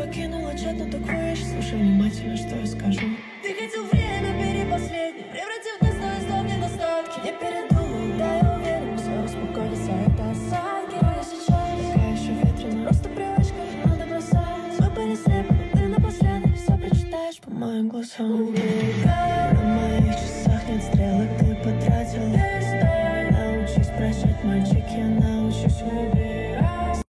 покинула чат, но так выше. Слушай внимательно, что я скажу. Ты хотел время перепоследнее, превратив нас в слов недостатки. Не передумал, да я уверен, все успокоится, это осадки. Но я сейчас такая еще ветреная, просто привычка, надо бросать. Мы были слепы, но ты напоследок все прочитаешь по моим глазам.